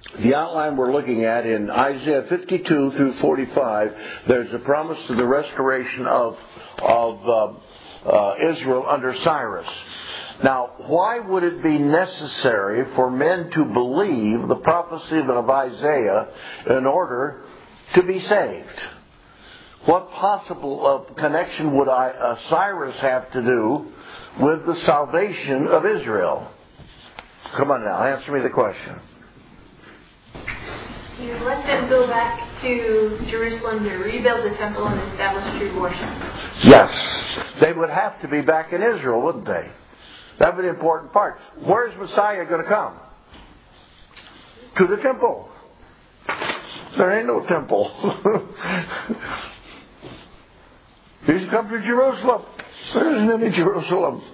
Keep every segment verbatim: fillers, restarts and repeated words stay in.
the outline we're looking at in Isaiah fifty-two through forty-five, there's a promise to the restoration of, of uh, uh, Israel under Cyrus. Now, why would it be necessary for men to believe the prophecy of Isaiah in order to be saved? What possible uh, connection would I, uh, Cyrus have to do with the salvation of Israel? Come on now, answer me the question. You let them go back to Jerusalem to rebuild the temple and establish true worship. Yes. They would have to be back in Israel, wouldn't they? That would be the important part. Where's Messiah going to come? To the temple. There ain't no temple. He's come to Jerusalem. There isn't any Jerusalem.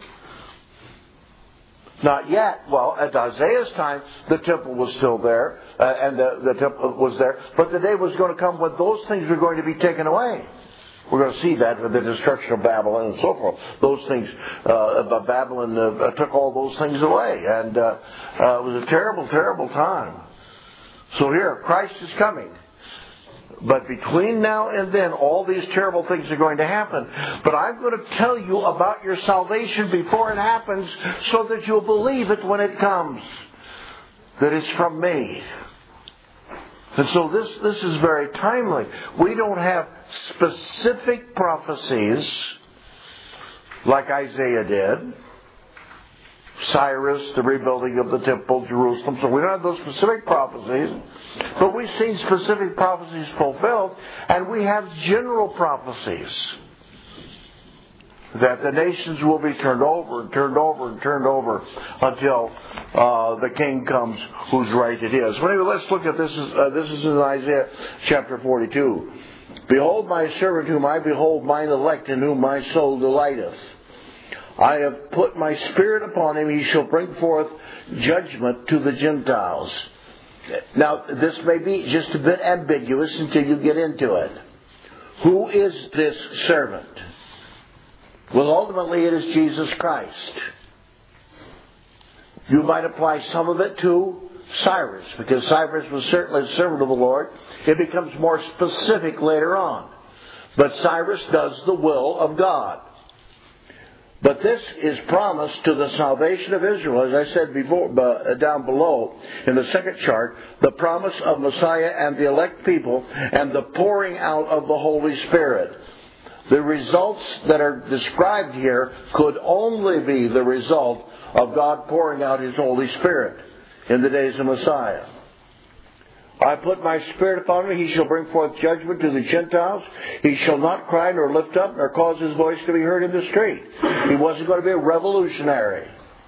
Not yet. Well, at Isaiah's time, the temple was still there, uh, and the, the temple was there. But the day was going to come when those things were going to be taken away. We're going to see that with the destruction of Babylon and so forth. Those things, uh, Babylon uh, took all those things away, and uh, uh, it was a terrible, terrible time. So here, Christ is coming. But between now and then, all these terrible things are going to happen. But I'm going to tell you about your salvation before it happens so that you'll believe it when it comes. That it's from me. And so this, this is very timely. We don't have specific prophecies like Isaiah did. Cyrus, the rebuilding of the temple, Jerusalem. So we don't have those specific prophecies. But we've seen specific prophecies fulfilled. And we have general prophecies. That the nations will be turned over and turned over and turned over until uh, the king comes whose right it is. Well, anyway, let's look at this. Uh, this is in Isaiah chapter forty-two. Behold my servant whom I behold, mine elect, in whom my soul delighteth. I have put my spirit upon him, he shall bring forth judgment to the Gentiles. Now, this may be just a bit ambiguous until you get into it. Who is this servant? Well, ultimately it is Jesus Christ. You might apply some of it to Cyrus, because Cyrus was certainly a servant of the Lord. It becomes more specific later on. But Cyrus does the will of God. But this is promised to the salvation of Israel, as I said before, uh, down below in the second chart, the promise of Messiah and the elect people and the pouring out of the Holy Spirit. The results that are described here could only be the result of God pouring out His Holy Spirit in the days of Messiah. I put my spirit upon him, he shall bring forth judgment to the Gentiles. He shall not cry nor lift up nor cause his voice to be heard in the street. He wasn't going to be a revolutionary.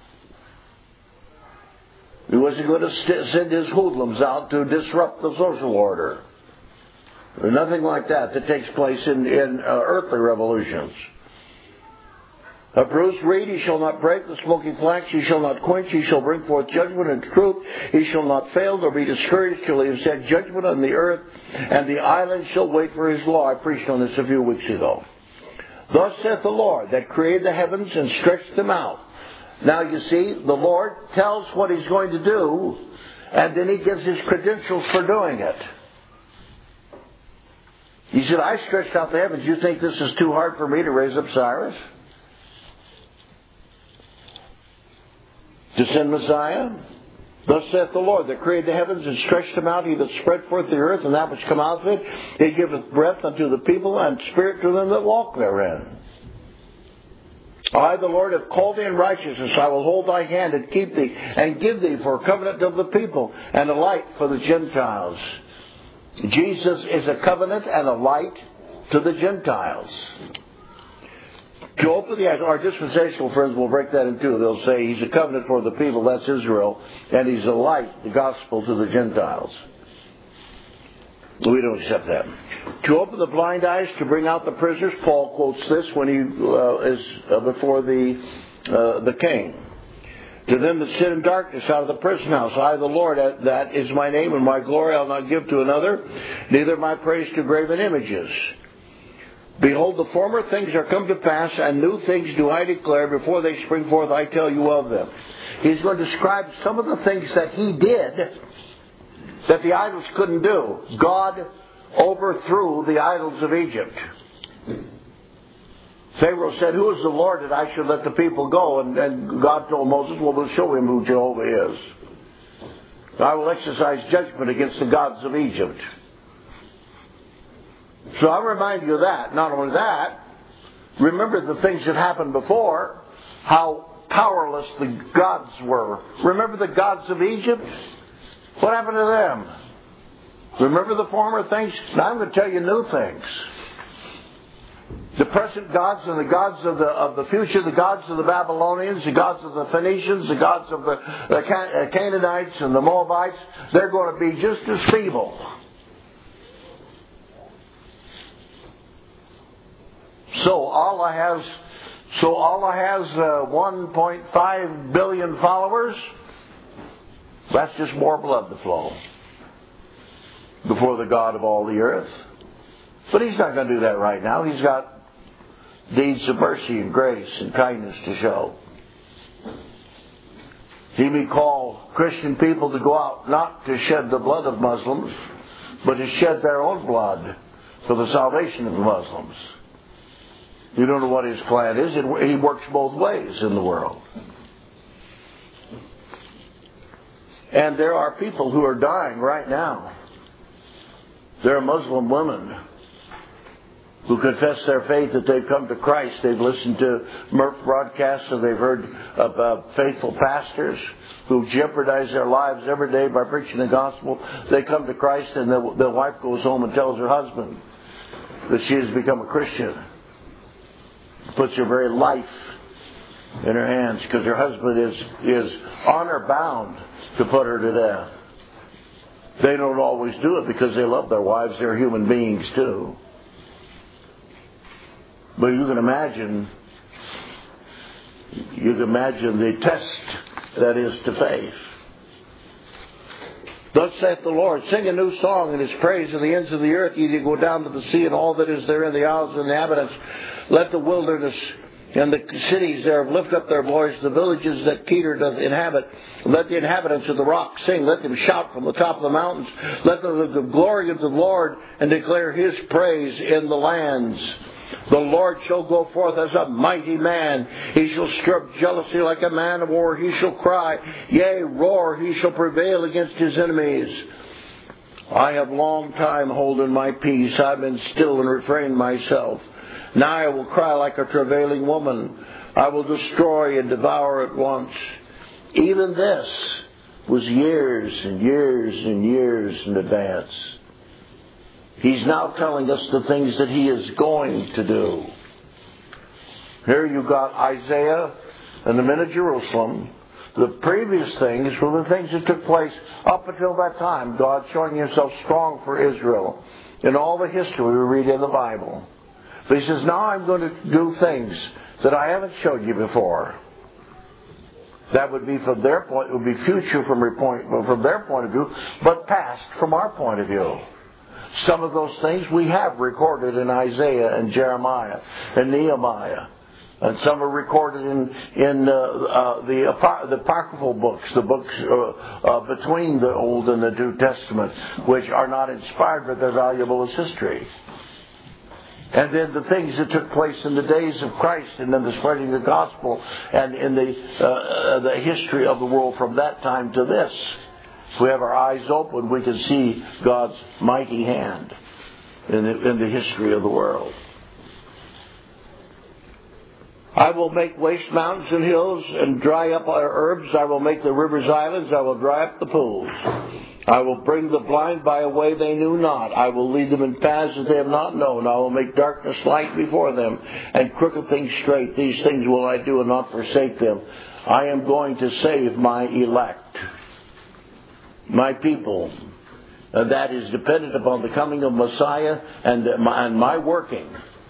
He wasn't going to st- send his hoodlums out to disrupt the social order. There's nothing like that that takes place in, in uh, earthly revolutions. A bruised reed he shall not break, the smoking flax he shall not quench, he shall bring forth judgment and truth, he shall not fail nor be discouraged till he has set judgment on the earth, and the islands shall wait for his law. I preached on this a few weeks ago. Thus saith the Lord, that created the heavens and stretched them out. Now you see, the Lord tells what He's going to do, and then He gives His credentials for doing it. He said, I stretched out the heavens. You think this is too hard for me to raise up Cyrus? To send Messiah? Thus saith the Lord, that created the heavens and stretched them out, he that spread forth the earth and that which come out of it, he giveth breath unto the people and spirit to them that walk therein. I, the Lord, have called thee in righteousness. I will hold thy hand and keep thee, and give thee for a covenant of the people, and a light for the Gentiles. Jesus is a covenant and a light to the Gentiles. To open the eyes, our dispensational friends will break that in two. They'll say He's a covenant for the people, that's Israel, and He's a light, the gospel, to the Gentiles. We don't accept that. To open the blind eyes, to bring out the prisoners. Paul quotes this when he uh, is uh, before the uh, the king. To them that sit in darkness out of the prison house, I, the Lord, that is my name, and my glory I'll not give to another, neither my praise to graven images. Behold, the former things are come to pass, and new things do I declare. Before they spring forth, I tell you of them. He's going to describe some of the things that He did that the idols couldn't do. God overthrew the idols of Egypt. Pharaoh said, "Who is the Lord that I should let the people go?" And, and God told Moses, "Well, we'll show him who Jehovah is. I will exercise judgment against the gods of Egypt." So I remind you of that. Not only that, remember the things that happened before, how powerless the gods were. Remember the gods of Egypt? What happened to them? Remember the former things? Now I'm going to tell you new things. The present gods and the gods of the of the future, the gods of the Babylonians, the gods of the Phoenicians, the gods of the, the Can- Canaanites and the Moabites, they're going to be just as feeble. So Allah has, so Allah has uh, one point five billion followers. That's just more blood to flow before the God of all the earth. But He's not going to do that right now. He's got deeds of mercy and grace and kindness to show. He may call Christian people to go out not to shed the blood of Muslims, but to shed their own blood for the salvation of the Muslims. You don't know what His plan is. He works both ways in the world. And there are people who are dying right now. There are Muslim women who confess their faith that they've come to Christ. They've listened to Murph broadcasts, and they've heard of uh, faithful pastors who jeopardize their lives every day by preaching the gospel. They come to Christ, and the, the wife goes home and tells her husband that she has become a Christian. Puts her very life in her hands because her husband is, is honor bound to put her to death. They don't always do it because they love their wives. They're human beings too. But you can imagine, you can imagine the test that is to faith. Thus saith the Lord, sing a new song in His praise in the ends of the earth. Ye that go down to the sea and all that is therein, the isles and the inhabitants. Let the wilderness and the cities thereof lift up their voice, the villages that Kedar doth inhabit. Let the inhabitants of the rock sing. Let them shout from the top of the mountains. Let them the glory of the Lord and declare His praise in the lands. The Lord shall go forth as a mighty man. He shall stir up jealousy like a man of war. He shall cry, yea, roar. He shall prevail against his enemies. I have long time holden my peace. I've been still and refrained myself. Now I will cry like a travailing woman. I will destroy and devour at once. Even this was years and years and years in advance. He's now telling us the things that He is going to do. Here you got Isaiah and the men of Jerusalem. The previous things were the things that took place up until that time. God showing Himself strong for Israel in all the history we read in the Bible. But He says, now I'm going to do things that I haven't showed you before. That would be from their point, it would be future from their point, from their point of view, but past from our point of view. Some of those things we have recorded in Isaiah and Jeremiah and Nehemiah. And some are recorded in in uh, uh, the, the apocryphal books, the books uh, uh, between the Old and the New Testament, which are not inspired, but they're valuable as history. And then the things that took place in the days of Christ, and then the spreading of the gospel, and in the uh, the history of the world from that time to this. If we have our eyes open, we can see God's mighty hand in the, in the history of the world. I will make waste mountains and hills and dry up our herbs. I will make the rivers islands. I will dry up the pools. I will bring the blind by a way they knew not. I will lead them in paths that they have not known. I will make darkness light before them and crooked things straight. These things will I do and not forsake them. I am going to save my elect, my people. And that is dependent upon the coming of Messiah and my, and my working.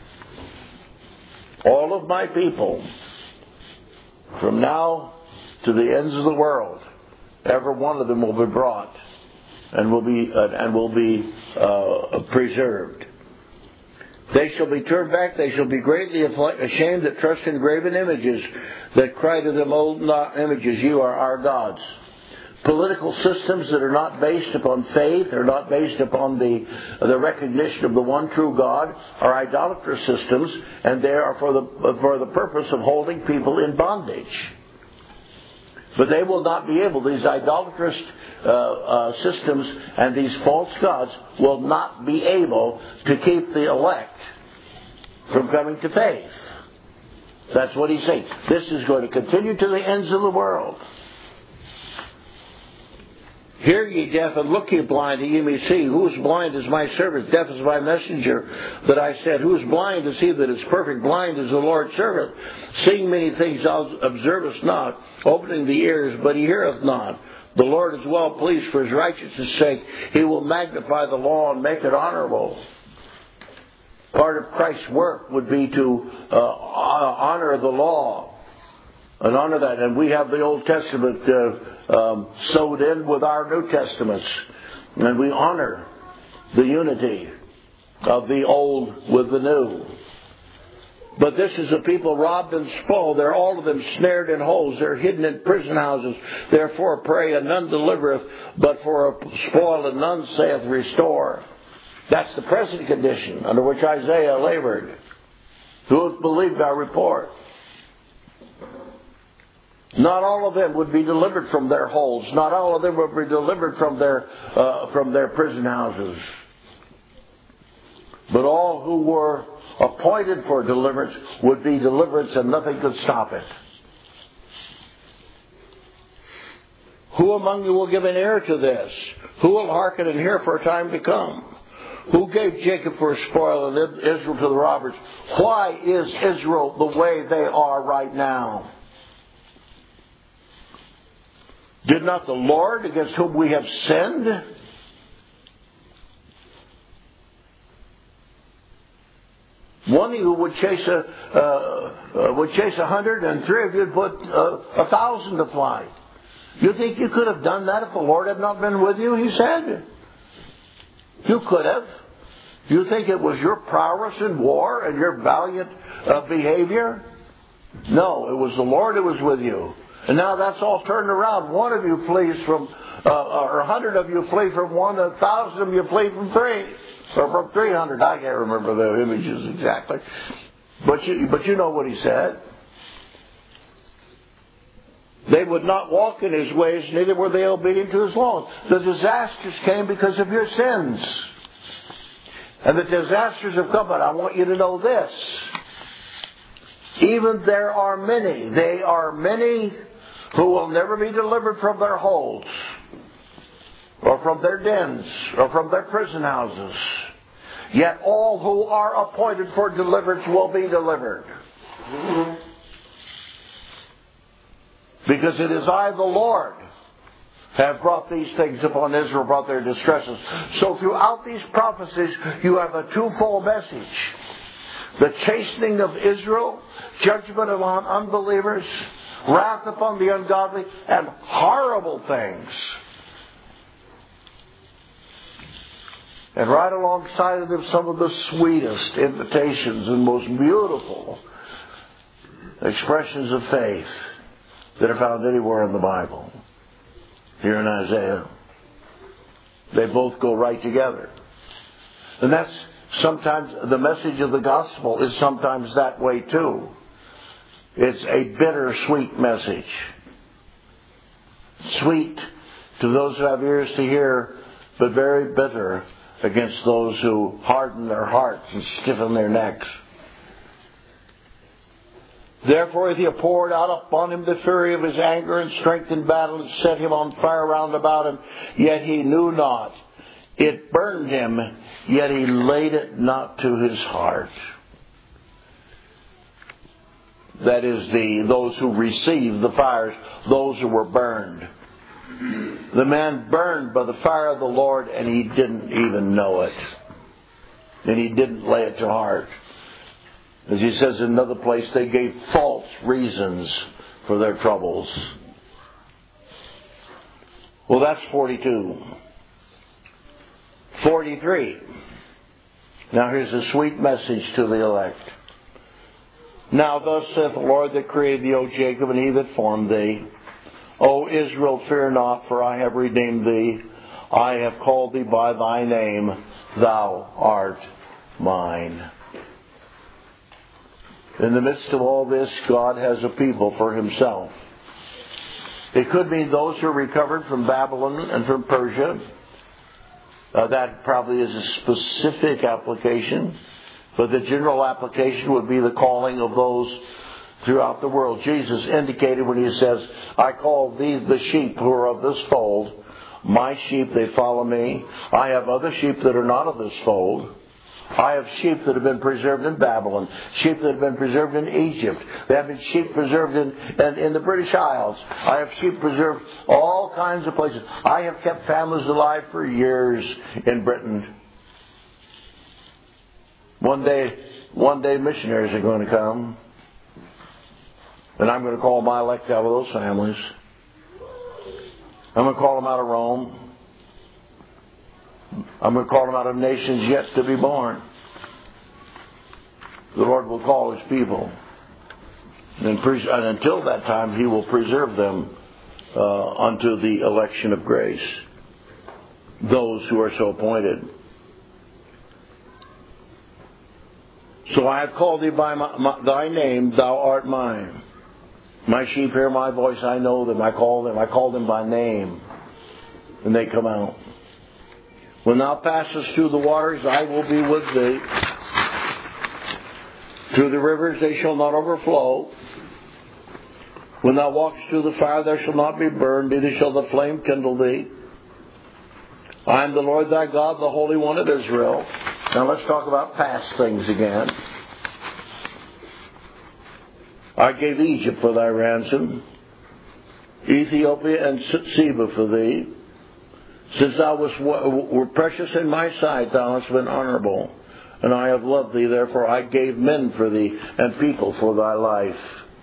All of my people, from now to the ends of the world, every one of them will be brought and will be uh, and will be uh, preserved. They shall be turned back. They shall be greatly ashamed that trust in graven images, that cry to them old images, you are our gods. political systems that are not based upon faith, are not based upon the, the recognition of the one true God, are idolatrous systems, and they are for the, for the purpose of holding people in bondage. But they will not be able, these idolatrous uh, uh, systems and these false gods will not be able to keep the elect from coming to faith. That's what he's saying. This is going to continue to the ends of the world. Hear ye deaf, and look ye blind, that ye may see. Who is blind is my servant, deaf is my messenger, that I said. Who is blind is he that is perfect, blind is the Lord's servant. Seeing many things thou observest not, opening the ears, but he heareth not. The Lord is well pleased for his righteousness' sake. He will magnify the law and make it honorable. Part of Christ's work would be to uh, honor the law and honor that. And we have the Old Testament uh, um, sewed in with our New Testaments. And we honor the unity of the old with the new. But this is a people robbed and spoiled. They're all of them snared in holes. They're hidden in prison houses. Therefore prey, and none delivereth, but for a spoil, and none saith restore. That's the present condition under which Isaiah labored. Who hath believed our report? Not all of them would be delivered from their holes. Not all of them would be delivered from their uh, from their prison houses. But all who were appointed for deliverance would be deliverance, and nothing could stop it. Who among you will give an ear to this? Who will hearken and hear for a time to come? Who gave Jacob for a spoil and Israel to the robbers? Why is Israel the way they are right now? Did not the Lord, against whom we have sinned, one of you would chase a uh, uh, would chase a hundred, and three of you would put uh, a thousand to flight. You think you could have done that if the Lord had not been with you? He said. You could have. You think it was your prowess in war and your valiant uh, behavior? No, it was the Lord who was with you. And now that's all turned around. One of you flees from, uh, or a hundred of you flee from one, a thousand of you flee from three. Or from three hundred. I can't remember the images exactly. But you, but you know what he said. They would not walk in his ways, neither were they obedient to his laws. The disasters came because of your sins. And the disasters have come, but I want you to know this. Even there are many, they are many who will never be delivered from their holes, or from their dens, or from their prison houses. Yet all who are appointed for deliverance will be delivered. Because it is I, the Lord, have brought these things upon Israel, brought their distresses. So throughout these prophecies, you have a twofold message. The chastening of Israel, judgment upon unbelievers, wrath upon the ungodly, and horrible things. And right alongside of them, some of the sweetest invitations and most beautiful expressions of faith that are found anywhere in the Bible. Here in Isaiah. They both go right together. And that's sometimes, the message of the gospel is sometimes that way too. It's a bittersweet message. Sweet to those who have ears to hear, but very bitter against those who harden their hearts and stiffen their necks. Therefore hath he poured out upon him the fury of his anger, and strength in battle, and set him on fire round about him. Yet he knew not. It burned him, yet he laid it not to his heart. That is, the those who received the fires, those who were burned. The man burned by the fire of the Lord, and he didn't even know it. And he didn't lay it to heart. As he says in another place, they gave false reasons for their troubles. Well, that's forty-two. forty-three. Now here's a sweet message to the elect. Now thus saith the Lord that created thee, O Jacob, and he that formed thee. O Israel, fear not, for I have redeemed thee. I have called thee by thy name. Thou art mine. In the midst of all this, God has a people for himself. It could mean those who are recovered from Babylon and from Persia. Uh, that probably is a specific application. But the general application would be the calling of those throughout the world. Jesus indicated when he says, I call these the sheep who are of this fold. My sheep, they follow me. I have other sheep that are not of this fold. I have sheep that have been preserved in Babylon, sheep that have been preserved in Egypt. There have been sheep preserved in, in, in the British Isles. I have sheep preserved all kinds of places. I have kept families alive for years in Britain. One day, one day missionaries are going to come, and I'm going to call my elect out of those families. I'm going to call them out of Rome. I'm going to call them out of nations yet to be born. The Lord will call his people. And, pres- and until that time, he will preserve them uh, unto the election of grace. Those who are so appointed. So I have called thee by my, my, thy name, thou art mine. My sheep hear my voice, I know them, I call them, I call them by name. And they come out. When thou passest through the waters, I will be with thee. Through the rivers, they shall not overflow. When thou walkest through the fire, thou shalt not be burned, neither shall the flame kindle thee. I am the Lord thy God, the Holy One of Israel. Now let's talk about past things again. I gave Egypt for thy ransom, Ethiopia and Seba for thee. Since thou wast were precious in my sight, thou hast been honorable, and I have loved thee. Therefore I gave men for thee, and people for thy life.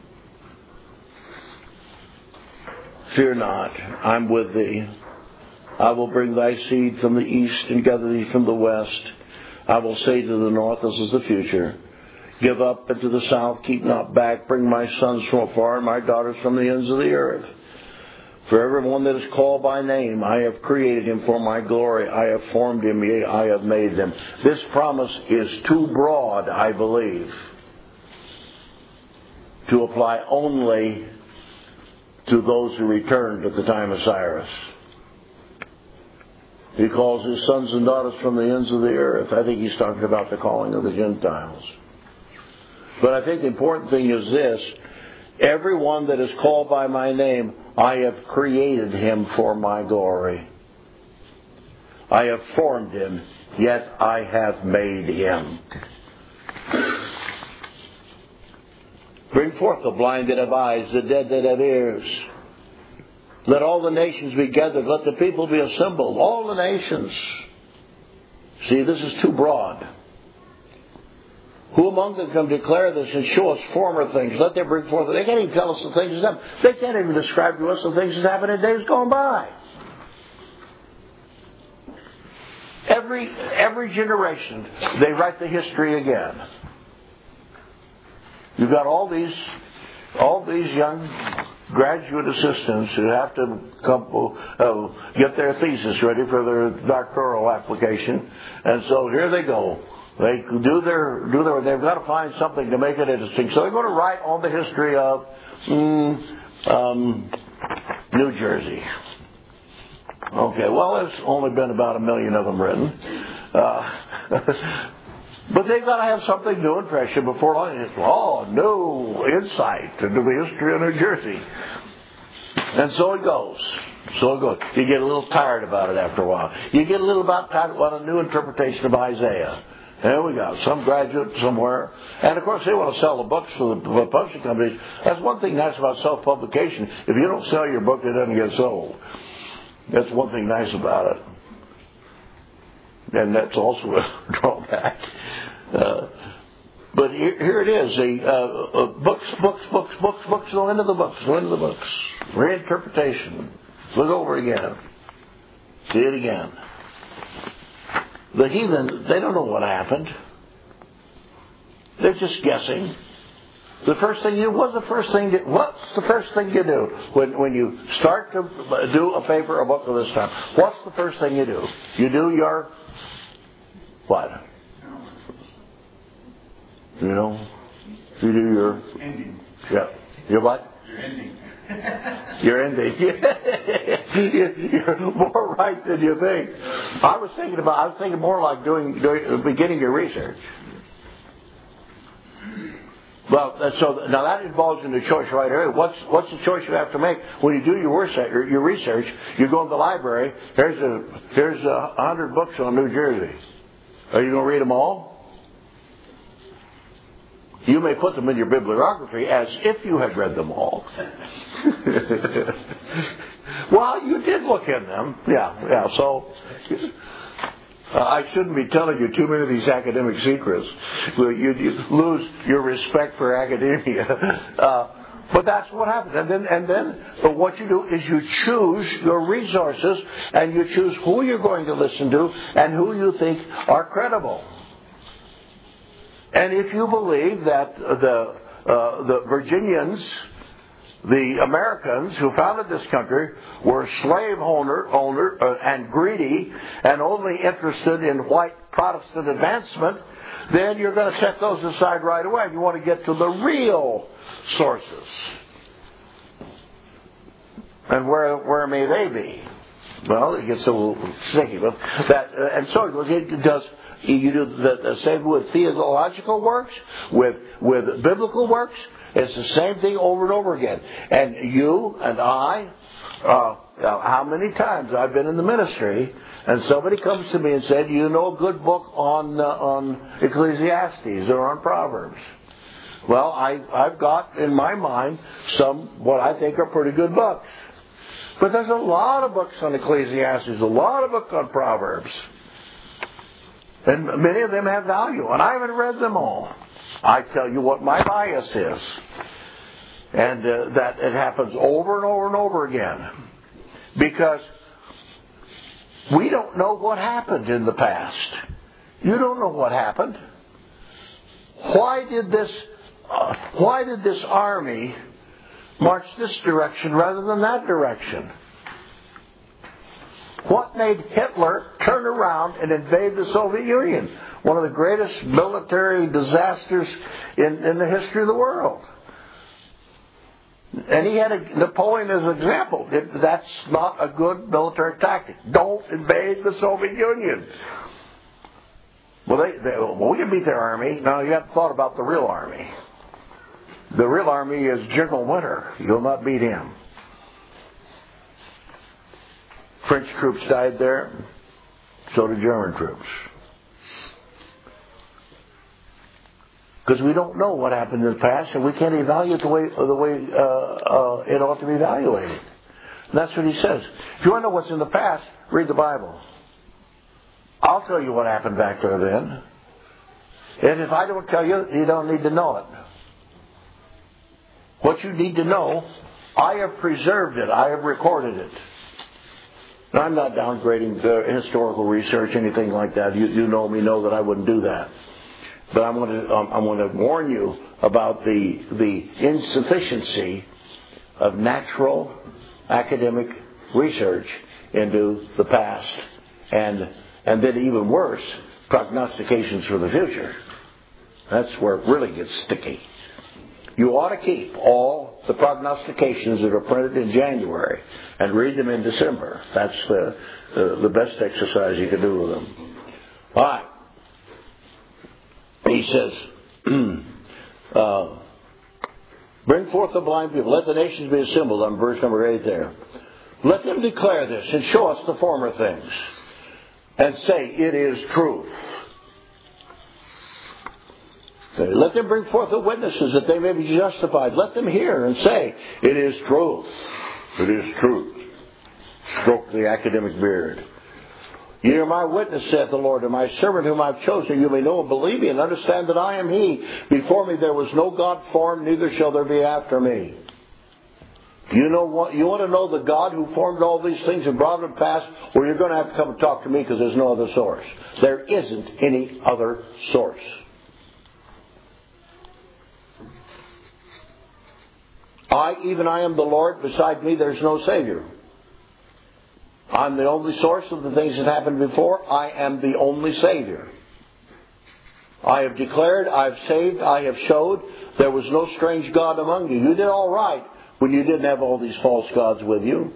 Fear not, I'm with thee. I will bring thy seed from the east and gather thee from the west. I will say to the north, this is the future. Give up into the south, keep not back. Bring my sons from afar and my daughters from the ends of the earth. For everyone that is called by name, I have created him for my glory. I have formed him, yea, I have made them. This promise is too broad, I believe, to apply only to those who returned at the time of Cyrus. He calls his sons and daughters from the ends of the earth. I think he's talking about the calling of the Gentiles. But I think the important thing is this. Everyone that is called by my name, I have created him for my glory. I have formed him, yet I have made him. Bring forth the blind that have eyes, the dead that have ears. Let all the nations be gathered. Let the people be assembled. All the nations. See, this is too broad. Who among them can declare this and show us former things? Let them bring forth. They can't even tell us the things that happened. They can't even describe to us the things that happened in days gone by. Every every generation, they write the history again. You've got all these all these young graduate assistants who have to come, uh, get their thesis ready for their doctoral application, and so here they go. They do their do their. They've got to find something to make it interesting. So they're going to write on the history of mm, um, New Jersey. Okay, well, there's only been about a million of them written, uh, but they've got to have something new and fresh. And before long, it's oh, new insight into the history of New Jersey, and so it goes. So it goes. You get a little tired about it after a while. You get a little about tired about a new interpretation of Isaiah. There we go. Some graduate somewhere. And of course they want to sell the books for the, for the publishing companies. That's one thing nice about self-publication. If you don't sell your book, it doesn't get sold. That's one thing nice about it. And that's also a drawback. Uh, but here, here it is. The, uh, uh, books, books, books, books, books, go into the books, go into the books. Reinterpretation. Look over again. See it again. The heathen, they don't know what happened. They're just guessing. The first thing you what's the first thing you, what's the first thing you do when when you start to do a paper or book of this time? What's the first thing you do? You do your what? You know, you do your ending. Yeah, your what? Your ending. You're ending. You're more right than you think. I was thinking about. I was thinking more like doing, doing beginning your research. Well, so now that involves in the choice right away. What's what's the choice you have to make when you do your research? Your research, you go to the library. Here's a here's a hundred books on New Jersey. Are you going to read them all? You may put them in your bibliography as if you had read them all. Well, you did look in them. Yeah, yeah. So uh, I shouldn't be telling you too many of these academic secrets. You, you lose your respect for academia. Uh, but that's what happens. And then, and then but what you do is you choose your resources and you choose who you're going to listen to and who you think are credible. And if you believe that the uh, the Virginians, the Americans who founded this country, were slave owner, owner uh, and greedy and only interested in white Protestant advancement, then you're going to set those aside right away. You want to get to the real sources. And where where may they be? Well, it gets a little sticky. But that, uh, and so it does. You do the, the same with theological works, with with biblical works. It's the same thing over and over again. And you and I, uh, how many times I've been in the ministry, and somebody comes to me and said, "You know a good book on uh, on Ecclesiastes or on Proverbs?" Well, I I've got in my mind some what I think are pretty good books, but there's a lot of books on Ecclesiastes, a lot of books on Proverbs. And many of them have value, and I haven't read them all. I tell you what my bias is. And uh, that it happens over and over and over again. Because we don't know what happened in the past. You don't know what happened. Why did this, uh, why did this army march this direction rather than that direction? What made Hitler turn around and invade the Soviet Union? One of the greatest military disasters in, in the history of the world. And he had a, Napoleon as an example. It, that's not a good military tactic. Don't invade the Soviet Union. Well, they, they, well, we can beat their army. Now, you haven't thought about the real army. The real army is General Winter. You'll not beat him. French troops died there, so did German troops. Because we don't know what happened in the past, and we can't evaluate the way the way uh, uh, it ought to be evaluated. And that's what he says. If you want to know what's in the past, read the Bible. I'll tell you what happened back there then. And if I don't tell you, you don't need to know it. What you need to know, I have preserved it. I have recorded it. Now, I'm not downgrading the historical research, anything like that. You, you know me, know that I wouldn't do that. But I'm going to, um, I'm going to warn you about the the insufficiency of natural academic research into the past, and and then even worse, prognostications for the future. That's where it really gets sticky. You ought to keep all the prognostications that are printed in January and read them in December. That's the, the, the best exercise you can do with them. All right. He says, uh, bring forth the blind people. Let the nations be assembled. On verse number eight there. Let them declare this and show us the former things. And say, it is truth. Let them bring forth the witnesses that they may be justified. Let them hear and say, it is truth. It is truth. Stroke the academic beard. Ye are my witness, saith the Lord, and my servant whom I have chosen. You may know and believe me and understand that I am he. Before me there was no God formed, neither shall there be after me. You know what? You want to know the God who formed all these things and brought them to pass? Well, you're going to have to come and talk to me because there's no other source. There isn't any other source. I, even I am the Lord. Beside me there's no Savior. I'm the only source of the things that happened before. I am the only Savior. I have declared, I have saved, I have showed. There was no strange God among you. You did all right when you didn't have all these false gods with you.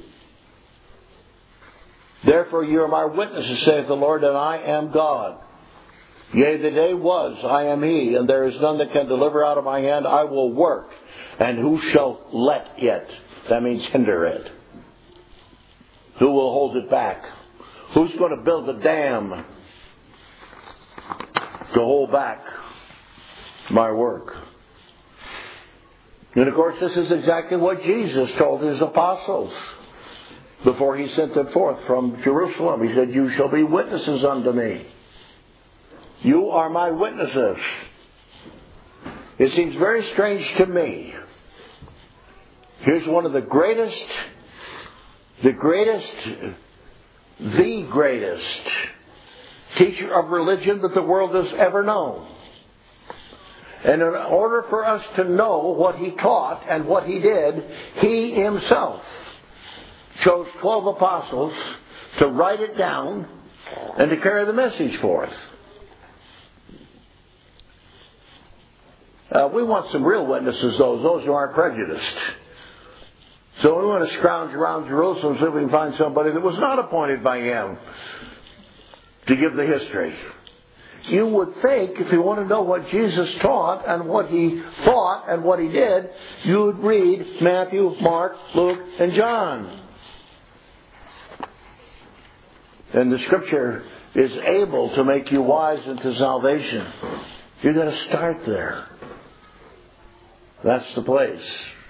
Therefore you are my witnesses, saith the Lord, and I am God. Yea, the day was, I am He, and there is none that can deliver out of my hand. I will work, and who shall let it? That means hinder it. Who will hold it back? Who's going to build a dam to hold back my work? And of course, this is exactly what Jesus told His apostles before He sent them forth from Jerusalem. He said, you shall be witnesses unto me. You are my witnesses. It seems very strange to me. Here's one of the greatest, the greatest, the greatest teacher of religion that the world has ever known. And in order for us to know what he taught and what he did, he himself chose twelve apostles to write it down and to carry the message forth. Uh, we want some real witnesses, those, those who aren't prejudiced. So we want to scrounge around Jerusalem so we can find somebody that was not appointed by him to give the history. You would think, if you want to know what Jesus taught and what he thought and what he did, you would read Matthew, Mark, Luke, and John. And the Scripture is able to make you wise unto salvation. You're going to start there. That's the place.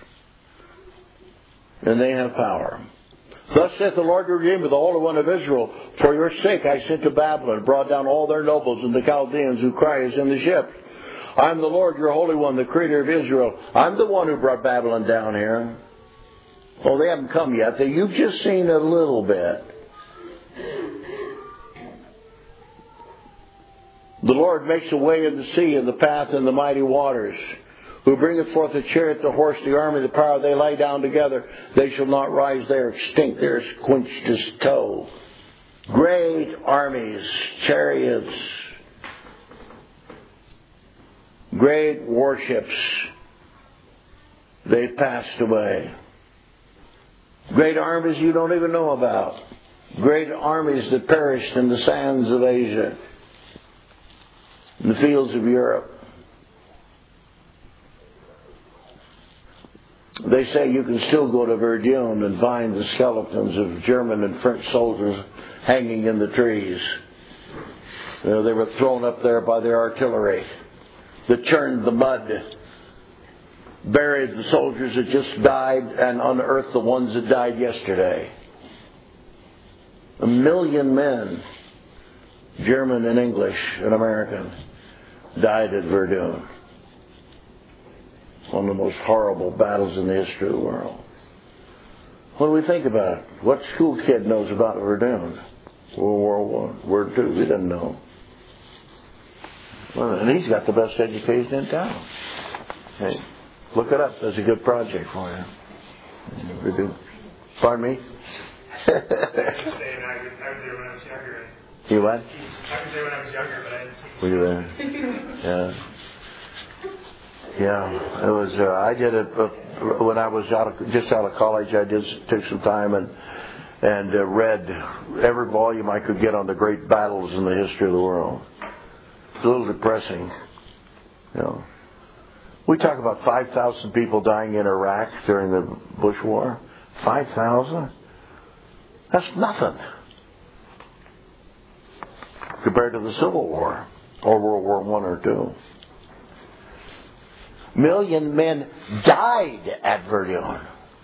And they have power. Thus saith the Lord your Redeemer, the Holy One of Israel, for your sake I sent to Babylon, brought down all their nobles and the Chaldeans who cry as in the ship. I am the Lord your Holy One, the Creator of Israel. I'm the one who brought Babylon down here. Oh, they haven't come yet. You've just seen a little bit. The Lord makes a way in the sea and the path in the mighty waters. Who bringeth forth the chariot, the horse, the army, the power, they lie down together. They shall not rise, they are extinct, they are quenched as tow. Great armies, chariots, great warships, they passed away. Great armies you don't even know about. Great armies that perished in the sands of Asia, in the fields of Europe. They say you can still go to Verdun and find the skeletons of German and French soldiers hanging in the trees. You know, they were thrown up there by their artillery that churned the mud, buried the soldiers that just died, and unearthed the ones that died yesterday. A million men, German and English and American, died at Verdun. One of the most horrible battles in the history of the world. What do we think about it? What school kid knows about Verdun? World War One, World War Two, we didn't know. Well, and he's got the best education in town. Hey, look it up. That's a good project for you. Verdun. Pardon me? I could say when I was there when I was younger. You what? I could say when I was younger, but I didn't see. Were you there? Yeah. Yeah, it was. Uh, I did it uh, when I was out of, just out of college. I did took some time and and uh, read every volume I could get on the great battles in the history of the world. It's a little depressing, you know. We talk about five thousand people dying in Iraq during the Bush War. Five thousand? That's nothing compared to the Civil War or World War One or Two. Million men died at Verdun.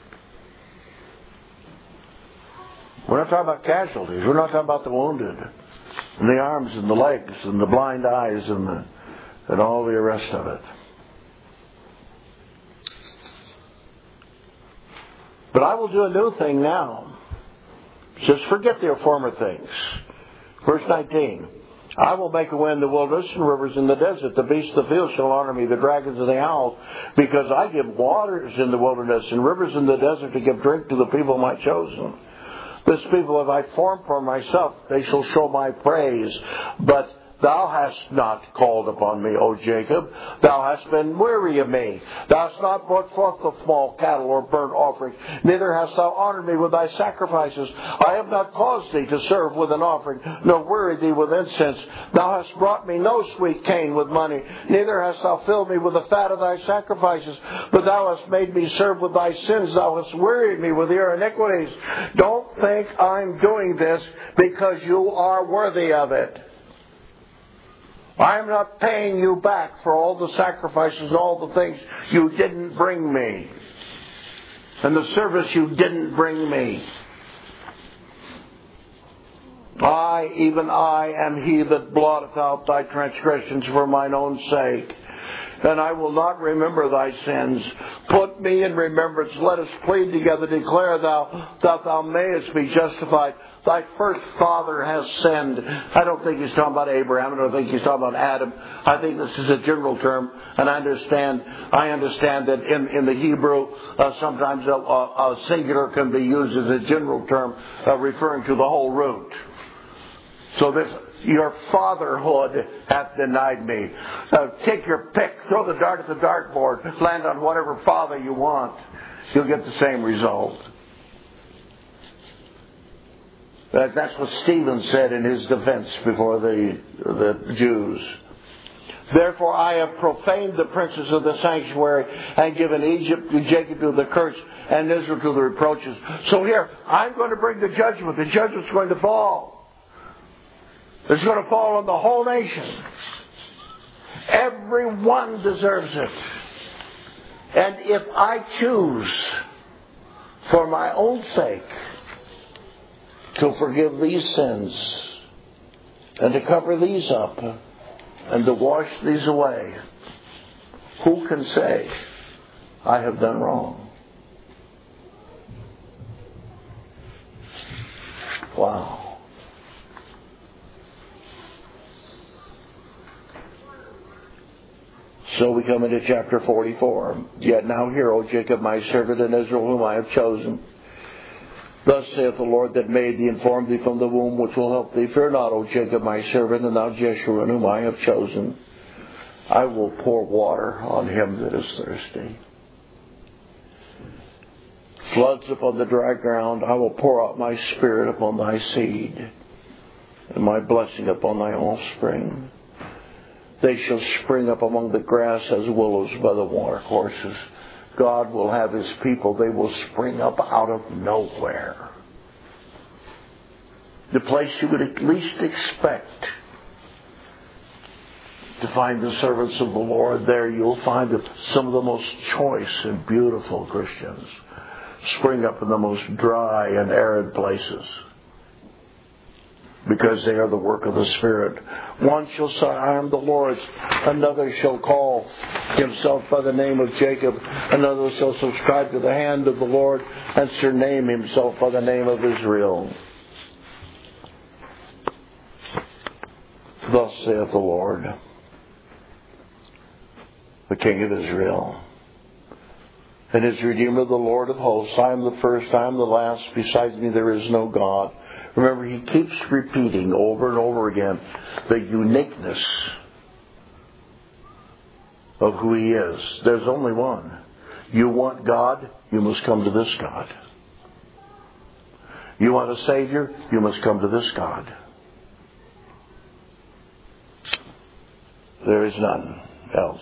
We're not talking about casualties. We're not talking about the wounded, and the arms and the legs and the blind eyes and the, and all the rest of it. But I will do a new thing now. It says, forget their former things. Verse nineteen. I will make a way in the wilderness and rivers in the desert. The beasts of the field shall honor me, the dragons and the owls, because I give waters in the wilderness and rivers in the desert to give drink to the people of my chosen. This people have I formed for myself. They shall show my praise. But thou hast not called upon me, O Jacob. Thou hast been weary of me. Thou hast not brought forth the small cattle or burnt offering. Neither hast thou honored me with thy sacrifices. I have not caused thee to serve with an offering, nor wearied thee with incense. Thou hast brought me no sweet cane with money. Neither hast thou filled me with the fat of thy sacrifices. But thou hast made me serve with thy sins. Thou hast wearied me with your iniquities. Don't think I'm doing this because you are worthy of it. I am not paying you back for all the sacrifices and all the things you didn't bring me. And the service you didn't bring me. I, even I, am he that blotteth out thy transgressions for mine own sake. And I will not remember thy sins. Put me in remembrance. Let us plead together. Declare thou that thou mayest be justified. Thy first father has sinned. I don't think he's talking about Abraham. I don't think he's talking about Adam. I think this is a general term. And I understand I understand that in, in the Hebrew, uh, sometimes a, a, a singular can be used as a general term uh, referring to the whole root. So this, your fatherhood hath denied me. Uh, take your pick. Throw the dart at the dartboard. Land on whatever father you want. You'll get the same result. That's what Stephen said in his defense before the, the Jews. Therefore I have profaned the princes of the sanctuary and given Egypt to Jacob to the curse and Israel to the reproaches. So here, I'm going to bring the judgment. The judgment's going to fall. It's going to fall on the whole nation. Everyone deserves it. And if I choose, for my own sake, to forgive these sins and to cover these up and to wash these away, who can say I have done wrong? Wow. So we come into chapter forty-four. Yet now hear, O Jacob, my servant, and Israel, whom I have chosen. Thus saith the Lord that made thee and formed thee from the womb, which will help thee. Fear not, O Jacob, my servant, and thou Jeshurun, whom I have chosen. I will pour water on him that is thirsty. Floods upon the dry ground. I will pour out my spirit upon thy seed, and my blessing upon thy offspring. They shall spring up among the grass as willows by the watercourses. God will have his people. They will spring up out of nowhere. The place you would at least expect to find the servants of the Lord, there you'll find some of the most choice and beautiful Christians spring up in the most dry and arid places, because they are the work of the Spirit. One shall say, I am the Lord's. Another shall call himself by the name of Jacob. Another shall subscribe to the hand of the Lord and surname himself by the name of Israel. Thus saith the Lord, the King of Israel, and his Redeemer, the Lord of hosts. I am the first, I am the last. Besides me there is no God. Remember, he keeps repeating over and over again the uniqueness of who he is. There's only one. You want God, you must come to this God. You want a Savior, you must come to this God. There is none else.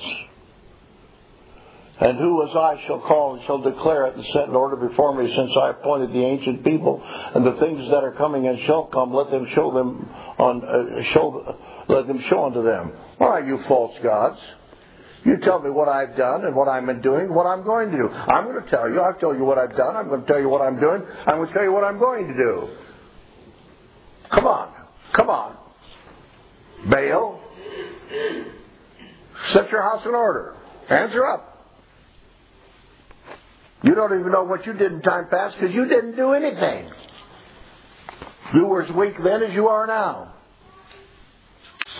And who as I shall call and shall declare it and set in order before me, since I appointed the ancient people and the things that are coming and shall come, let them show them on uh, show let them show unto them. All right, you false gods. You tell me what I've done and what I'm doing, what I'm going to do. I'm going to tell you. I've told you what I've done. I'm going to tell you what I'm doing. I'm going to tell you what I'm going to do. Come on. Come on. Baal, set your house in order. Hands are up. You don't even know what you did in time past because you didn't do anything. You were as weak then as you are now.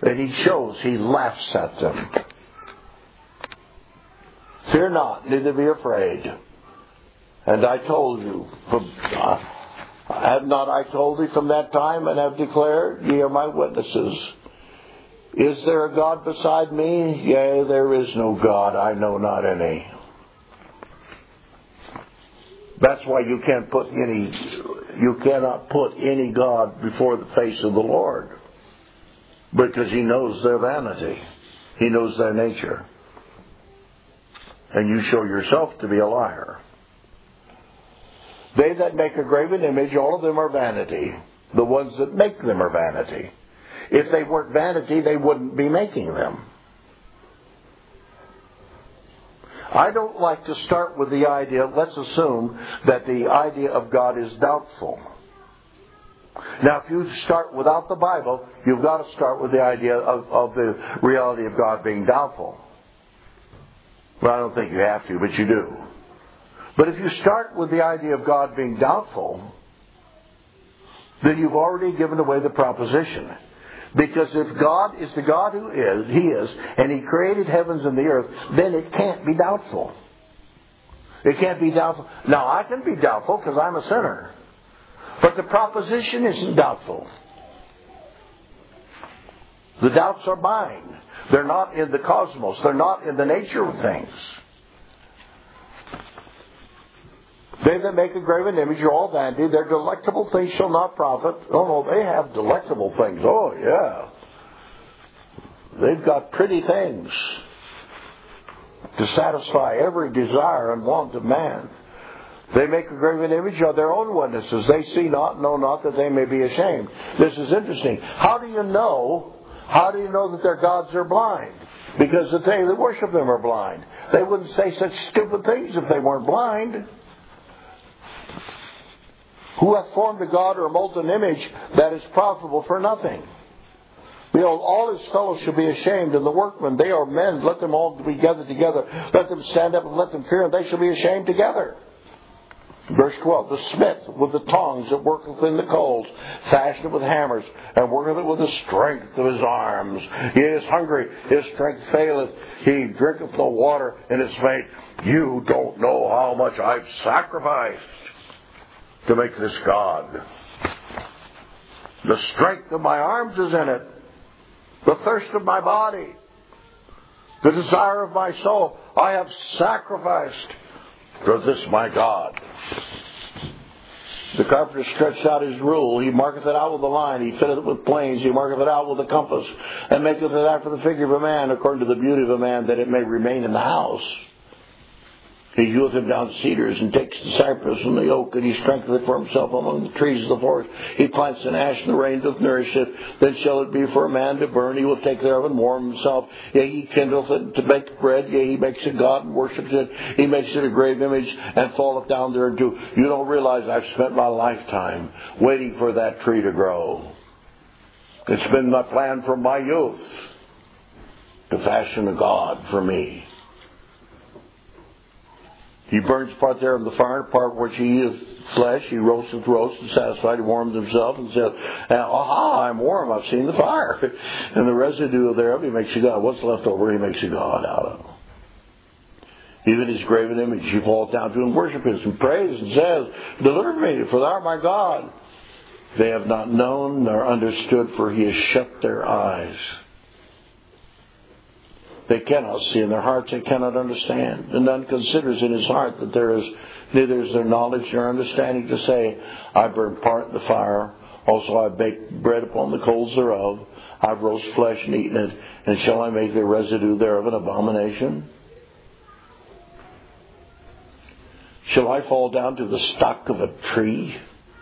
And he shows, he laughs at them. Fear not, neither be afraid. And I told you, from, uh, have not I told thee from that time, and have declared, ye are my witnesses. Is there a God beside me? Yea, there is no God, I know not any. That's why you can't put any, you cannot put any God before the face of the Lord. Because He knows their vanity. He knows their nature. And you show yourself to be a liar. They that make a graven image, all of them are vanity. The ones that make them are vanity. If they weren't vanity, they wouldn't be making them. I don't like to start with the idea, let's assume that the idea of God is doubtful. Now, if you start without the Bible, you've got to start with the idea of, of the reality of God being doubtful. Well, I don't think you have to, but you do. But if you start with the idea of God being doubtful, then you've already given away the proposition. Because if God is the God who is, He is, and He created heavens and the earth, then it can't be doubtful. It can't be doubtful. Now, I can be doubtful because I'm a sinner. But the proposition isn't doubtful. The doubts are mine. They're not in the cosmos. They're not in the nature of things. They that make a graven image are all vanity. Their delectable things shall not profit. Oh no, they have delectable things. Oh yeah. They've got pretty things to satisfy every desire and want of man. They make a graven image of their own witnesses. They see not, know not, that they may be ashamed. This is interesting. How do you know, how do you know that their gods are blind? Because the they that worship them are blind. They wouldn't say such stupid things if they weren't blind. Who hath formed a god or a molten image that is profitable for nothing? Behold, all his fellows shall be ashamed, and the workmen, they are men, let them all be gathered together. Let them stand up and let them fear, and they shall be ashamed together. Verse twelve, the smith with the tongs that worketh in the coals, fashioneth with hammers, and worketh it with the strength of his arms. He is hungry, his strength faileth, he drinketh no water in his faint. You don't know how much I've sacrificed to make this God. The strength of my arms is in it. The thirst of my body. The desire of my soul. I have sacrificed for this my God. The carpenter stretched out his rule. He marketh it out with a line. He fitteth it with planes. He marketh it out with a compass. And maketh it after the figure of a man, according to the beauty of a man, that it may remain in the house. He heweth him down cedars, and takes the cypress and the oak, and he strengtheneth it for himself among the trees of the forest. He plants an ash, and the rain doth nourish it. Then shall it be for a man to burn. He will take thereof and warm himself. Yea, he kindleth it to bake bread. Yea, he makes a god and worships it. He makes it a grave image, and falleth down thereunto. You don't realize I've spent my lifetime waiting for that tree to grow. It's been my plan from my youth to fashion a god for me. He burns part there of the fire, part which he eateth flesh. He roasteth roast and satisfied. He warms himself and says, aha, I'm warm, I've seen the fire. And the residue thereof he makes a god. What's left over he makes a god out of. Even his graven image he falls down to and worships and prays and says, deliver me, for thou art my God. They have not known nor understood, for he has shut their eyes. They cannot see in their hearts, they cannot understand. And none considers in his heart that there is, neither is there knowledge nor understanding to say, I burn part in the fire, also I bake bread upon the coals thereof, I roast flesh and eaten it, and shall I make the residue thereof an abomination? Shall I fall down to the stock of a tree?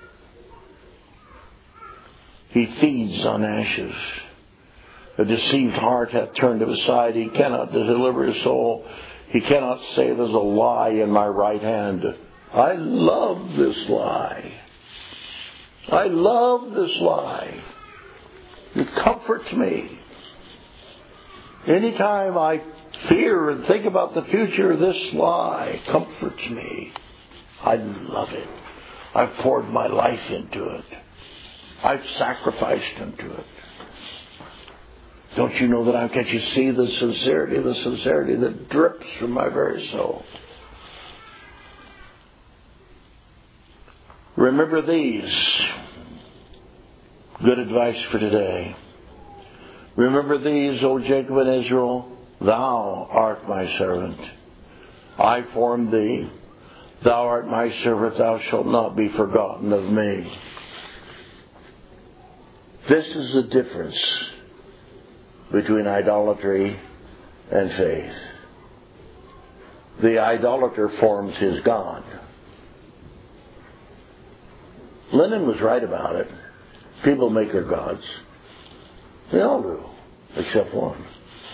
He feeds on ashes. A deceived heart hath turned him aside. He cannot deliver his soul. He cannot say there's a lie in my right hand. I love this lie. I love this lie. It comforts me. Anytime I fear and think about the future, this lie comforts me. I love it. I've poured my life into it. I've sacrificed into it. Don't you know that I can't you see the sincerity, the sincerity that drips from my very soul? Remember these. Good advice for today. Remember these, O Jacob and Israel. Thou art my servant. I formed thee. Thou art my servant. Thou shalt not be forgotten of me. This is the difference between idolatry and faith. The idolater forms his God. Lenin was right about it. People make their gods. They all do, except one.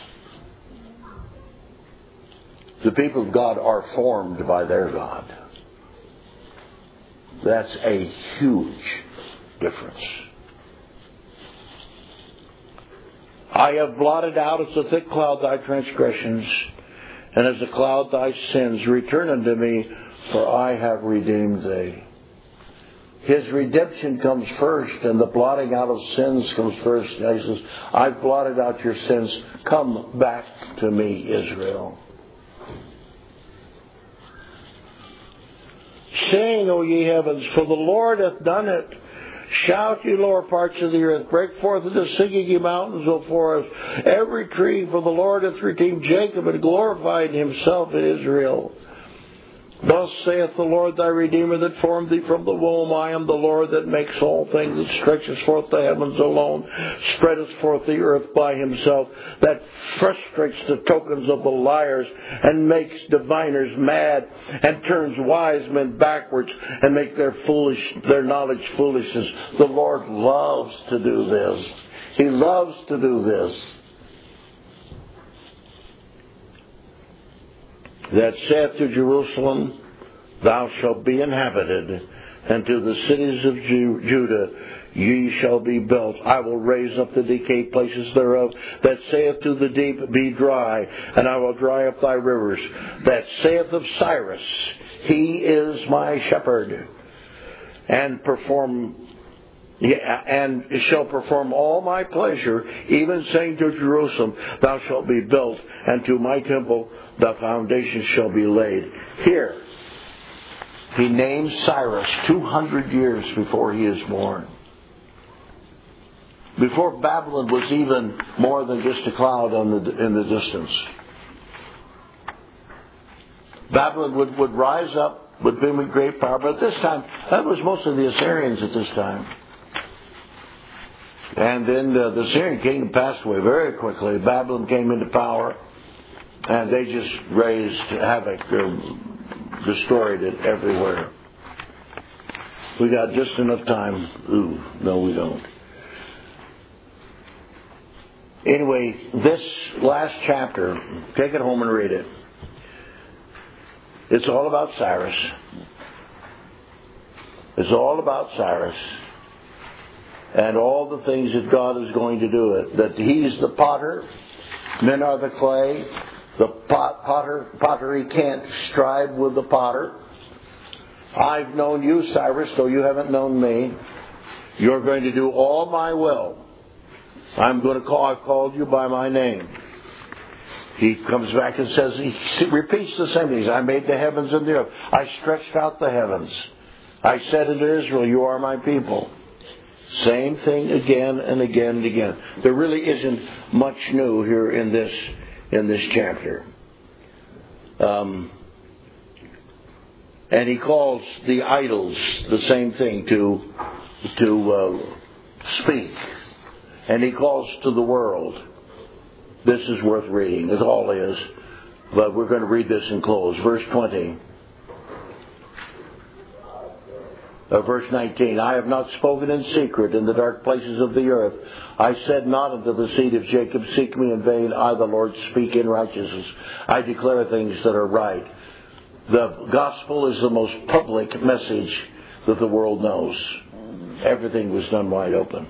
The people of God are formed by their God. That's a huge difference. I have blotted out as a thick cloud thy transgressions, and as a cloud thy sins. Return unto me, for I have redeemed thee. His redemption comes first, and the blotting out of sins comes first. He says, I've blotted out your sins. Come back to me, Israel. Sing, O ye heavens, for the Lord hath done it. Shout, ye lower parts of the earth. Break forth into singing, ye mountains, O forest. Every tree, for the Lord hath redeemed Jacob and glorified himself in Israel. Thus saith the Lord thy Redeemer that formed thee from the womb. I am the Lord that makes all things, that stretches forth the heavens alone, spreadeth forth the earth by himself, that frustrates the tokens of the liars, and makes diviners mad, and turns wise men backwards, and make their foolish their knowledge foolishness. The Lord loves to do this. He loves to do this. That saith to Jerusalem, thou shalt be inhabited, and to the cities of Ju- Judah ye shall be built. I will raise up the decayed places thereof. That saith to the deep, be dry, and I will dry up thy rivers. That saith of Cyrus, he is my shepherd, and perform Yeah, and shall perform all my pleasure, even saying to Jerusalem, thou shalt be built, and to my temple the foundation shall be laid. Here, he names Cyrus two hundred years before he is born. Before Babylon was even more than just a cloud on the, in the distance. Babylon would, would rise up, would be with great power, but at this time, that was mostly the Assyrians at this time. And then uh, the Assyrian kingdom passed away very quickly. Babylon came into power, and they just raised havoc, uh, destroyed it everywhere. We got just enough time. Ooh, no, we don't. Anyway, this last chapter, take it home and read it. It's all about Cyrus. It's all about Cyrus. And all the things that God is going to do it. That he's the potter, men are the clay. The pot, potter, pottery can't strive with the potter. I've known you, Cyrus, though you haven't known me. You're going to do all my will. I'm going to call, I've called you by my name. He comes back and says, he repeats the same things. I made the heavens and the earth. I stretched out the heavens. I said unto Israel, you are my people. Same thing again and again and again. There really isn't much new here in this in this chapter. Um, and he calls the idols the same thing, to to uh, speak. And he calls to the world. This is worth reading. It all is. But we're going to read this and close. Verse twenty. Uh, verse nineteen, I have not spoken in secret in the dark places of the earth. I said not unto the seed of Jacob, seek me in vain. I, the Lord, speak in righteousness. I declare things that are right. The gospel is the most public message that the world knows. Everything was done wide open.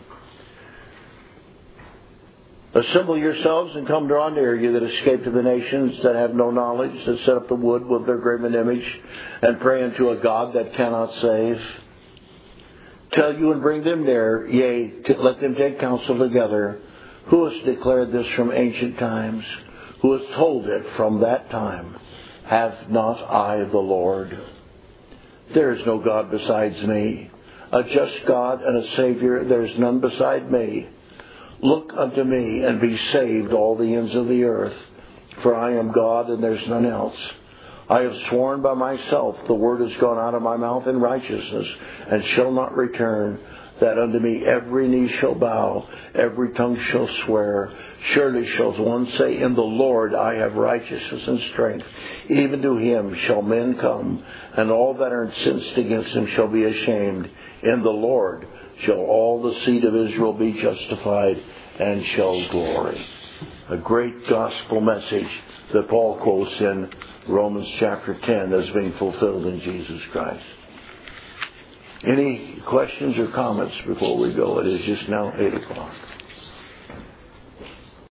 Assemble yourselves and come draw near, you that escape to the nations, that have no knowledge, that set up the wood with their graven image, and pray unto a God that cannot save. Tell you and bring them near, yea, let them take counsel together. Who has declared this from ancient times? Who has told it from that time? Have not I the Lord? There is no God besides me. A just God and a Savior, there is none beside me. Look unto me and be saved, all the ends of the earth. For I am God and there is none else. I have sworn by myself, the word has gone out of my mouth in righteousness, and shall not return, that unto me every knee shall bow, every tongue shall swear. Surely shall one say, in the Lord I have righteousness and strength. Even to him shall men come, and all that are incensed against him shall be ashamed. In the Lord shall all the seed of Israel be justified, and shall glory. A great gospel message that Paul quotes in Romans chapter ten as being fulfilled in Jesus Christ. Any questions or comments before we go? It is just now eight o'clock.